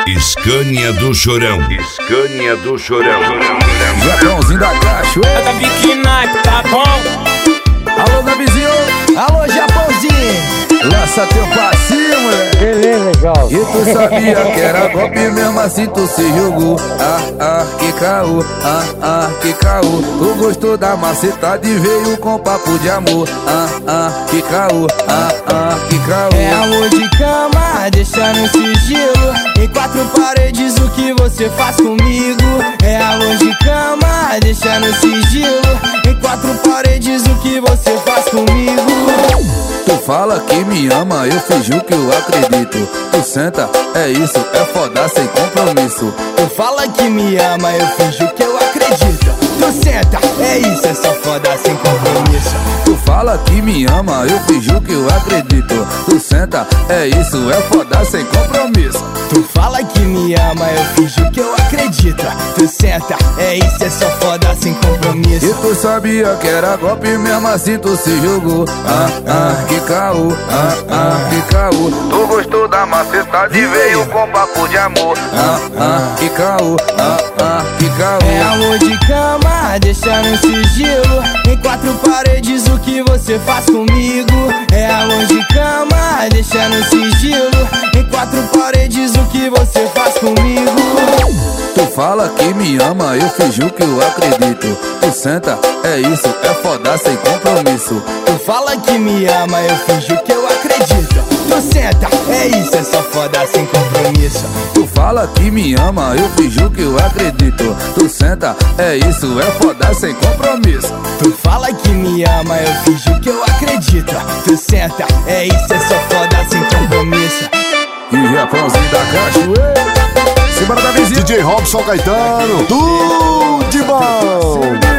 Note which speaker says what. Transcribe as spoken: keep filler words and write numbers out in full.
Speaker 1: Scania do Chorão. Scania do Chorão.
Speaker 2: Japãozinho da cachoeira.
Speaker 3: Da Vicky Nike, tá bom?
Speaker 2: Alô, Gabizinho.
Speaker 4: Alô, Japãozinho.
Speaker 2: Lança teu passinho, moleque.
Speaker 4: Beleza, legal.
Speaker 2: E tu sabia que era golpe mesmo assim tu se jogou. Ah, ah, que caô, ah, ah, que caô. Tu gostou da macetada e veio com papo de amor. Ah, ah, que caô, ah, ah, que caô.
Speaker 4: É amor de cama, deixa no sigilo. Em quatro paredes o que você faz comigo. É amor de cama, deixa no sigilo. Em quatro paredes o que você faz comigo.
Speaker 2: Tu fala que me ama, eu finjo que eu acredito. Tu senta, é isso, é foda sem compromisso.
Speaker 4: Tu fala que me ama, eu finjo que eu acredito. Tu senta, é isso, é só foda sem compromisso.
Speaker 2: Tu fala que me ama, eu finjo que eu acredito. Tu senta, é isso, é foda sem compromisso.
Speaker 4: Tu fala que me ama, eu finjo que eu acredito. Tu senta, é isso, é só foda sem compromisso.
Speaker 2: E tu sabia que era golpe mesmo assim tu se jogou. Ah, ah, que caô, ah, ah, que caô. Tu gostou da macetada e veio com papo de amor. Ah, ah, que caô, ah, ah, que caô.
Speaker 4: É amor de cama, deixa no sigilo. Em quatro paredes o que você faz comigo. É amor de cama, deixa no sigilo. Em quatro paredes o que você faz comigo.
Speaker 2: Tu fala que me ama, eu finjo que eu acredito. Tu senta, é isso, é foda sem compromisso.
Speaker 4: Tu fala que me ama, eu finjo que eu acredito. Tu senta, é isso, é só foda sem compromisso.
Speaker 2: Tu fala que me ama, eu finjo que eu acredito. Tu senta, é isso, é foda sem compromisso.
Speaker 4: Tu fala que me ama, eu finjo que eu acredito. Tu senta, é isso, é só foda sem compromisso.
Speaker 2: E Japãozinho da cachoeira. Simbora da vizinha.
Speaker 5: D J Robson Caetano, tudo de bom.